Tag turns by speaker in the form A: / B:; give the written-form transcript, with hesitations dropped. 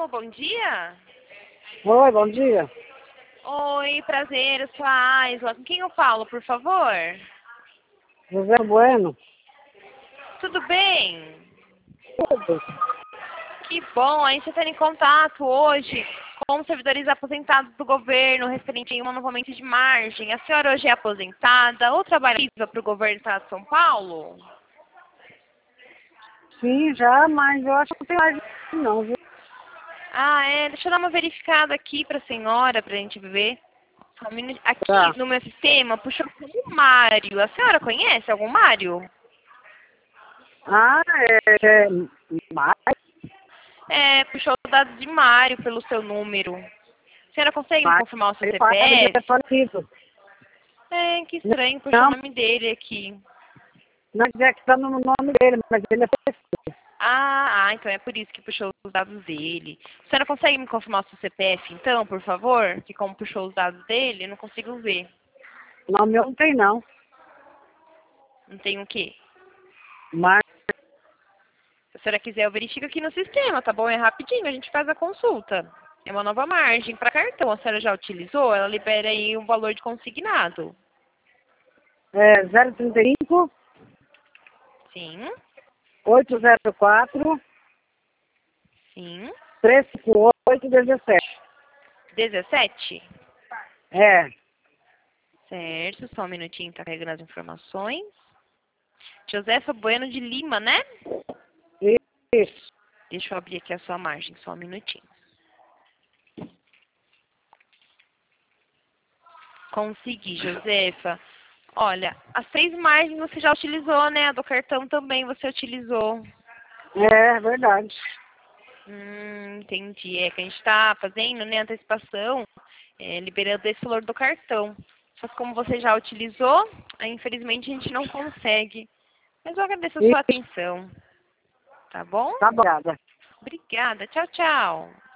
A: bom dia.
B: Oi, bom dia.
A: Oi, prazer, eu sou a Aisla. Com quem eu falo, por favor?
B: José Bueno.
A: Tudo bem?
B: Tudo.
A: Que bom, a gente está em contato hoje com os servidores aposentados do governo referente a um novamente de margem. A senhora hoje é aposentada ou trabalha para o governo do estado de São Paulo?
B: Sim, já, mas eu acho que não tem mais não, viu?
A: Ah, é. Deixa eu dar uma verificada aqui para a senhora, para a gente ver. Só um minuto. Aqui
B: Tá.
A: no meu sistema puxou o Mário. A senhora conhece algum Mário?
B: Ah, mais?
A: É, puxou os dados de Mário pelo seu número. A senhora consegue me confirmar o seu
B: Ele paga de
A: CPF?
B: falecido.
A: É, que estranho, puxou o
B: Não,
A: nome dele aqui.
B: não é que está no nome dele, mas ele é falecido.
A: Então é por isso que puxou os dados dele. A senhora consegue me confirmar o seu CPF, então, por favor? Que como puxou os dados dele, eu não consigo ver.
B: Não, meu não tem não.
A: Não tem o quê?
B: Mas,
A: Se a senhora quiser, eu verifico aqui no sistema, tá bom? É rapidinho, a gente faz a consulta. É uma nova margem para cartão. A senhora já utilizou? Ela libera aí um valor de consignado.
B: 035
A: Sim,
B: 804
A: sim.
B: 358 17.
A: 17?
B: É,
A: Certo, só um minutinho, tá carregando as informações. Josefa Bueno de Lima, né?
B: isso.
A: Deixa eu abrir aqui a sua margem, só um minutinho. Consegui, Josefa. Olha, as 3 margens você já utilizou, né? A do cartão também você utilizou.
B: É verdade.
A: Entendi. É que a gente está fazendo, né, antecipação, liberando esse valor do cartão. Só que como você já utilizou, aí, infelizmente a gente não consegue. Mas eu agradeço a sua
B: Isso,
A: atenção. Tá bom?
B: tá bom.
A: Obrigada. Tchau, tchau.